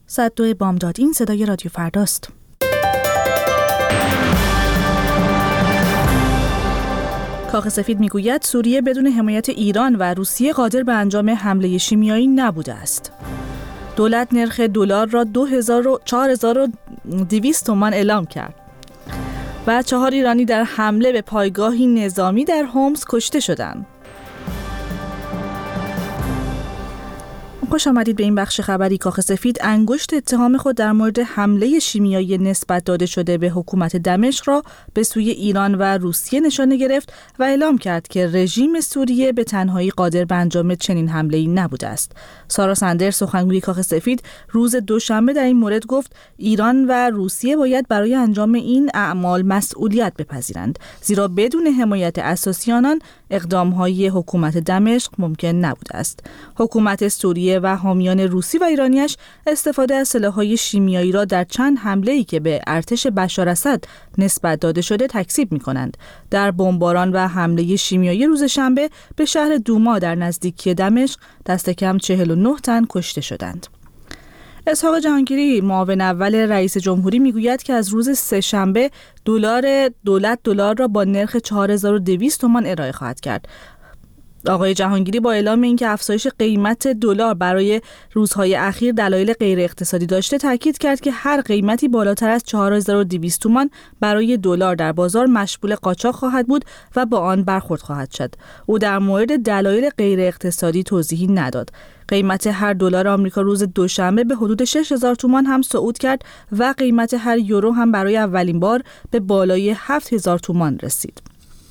102 بامداد، این صدای رادیو فرداست. کاخ سفید میگوید سوریه بدون حمایت ایران و روسیه قادر به انجام حمله شیمیایی نبوده است. دولت نرخ دلار را 4200 تومان اعلام کرد و 4 ایرانی در حمله به پایگاهی نظامی در هومس کشته شدند. خوش آمدید به این بخش خبری. کاخ سفید انگشت اتهام خود در مورد حمله شیمیایی نسبت داده شده به حکومت دمشق را به سوی ایران و روسیه نشانه گرفت و اعلام کرد که رژیم سوریه به تنهایی قادر به انجام چنین حمله‌ای نبوده است. سارا سندرز، سخنگوی کاخ سفید، روز دوشنبه در این مورد گفت ایران و روسیه باید برای انجام این اعمال مسئولیت بپذیرند، زیرا بدون حمایت اساسی آنان اقدام‌های حکومت دمشق ممکن نبوده است. حکومت سوریه و حامیان روسی و ایرانیش استفاده از سلاح‌های شیمیایی را در چند حمله‌ای که به ارتش بشار اسد نسبت داده شده تکذیب می‌کنند. در بمباران و حمله شیمیایی روز شنبه به شهر دوما در نزدیکی دمشق دست کم 49 تن کشته شدند. اسحاق جهانگیری، معاون اول رئیس جمهوری، میگوید که از روز سه‌شنبه دولت دلار را با نرخ 4200 تومان ارائه خواهد کرد. آقای جهانگیری با اعلام اینکه افزایش قیمت دلار برای روزهای اخیر دلایل غیر اقتصادی داشته، تاکید کرد که هر قیمتی بالاتر از 4200 تومان برای دلار در بازار مشمول قاچاق خواهد بود و با آن برخورد خواهد شد. او در مورد دلایل غیر اقتصادی توضیحی نداد. قیمت هر دلار آمریکا روز دوشنبه به حدود 6000 تومان هم صعود کرد و قیمت هر یورو هم برای اولین بار به بالای 7000 تومان رسید.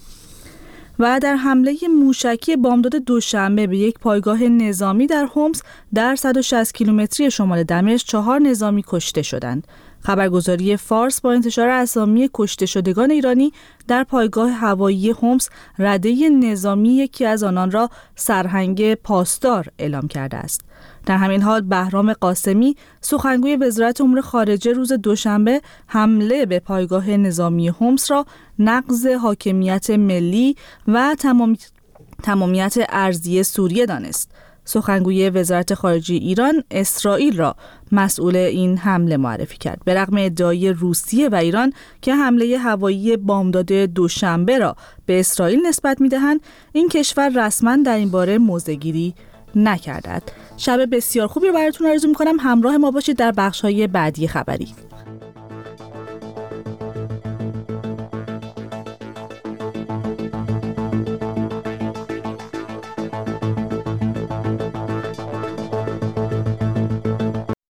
و در حمله موشکی بامداد دوشنبه به یک پایگاه نظامی در هومس در 160 کیلومتری شمال دمشق 4 نظامی کشته شدند. خبرگزاری فارس با انتشار اسامی کشته شدگان ایرانی در پایگاه هوایی هومس رده نظامی یکی از آنان را سرهنگ پاسدار اعلام کرده است. در همین حال بهرام قاسمی، سخنگوی وزارت امور خارجه، روز دوشنبه حمله به پایگاه نظامی هومس را نقض حاکمیت ملی و تمامیت ارضی سوریه دانست. سخنگوی وزارت خارجه ایران اسرائیل را مسئول این حمله معرفی کرد. به رغم ادعای روسیه و ایران که حمله هوایی بامداد دوشنبه را به اسرائیل نسبت می‌دهند، این کشور رسما در این باره موضع‌گیری نکردند. شب بسیار خوبی رو براتون آرزو می‌کنم. همراه ما باشید در بخش‌های بعدی خبری.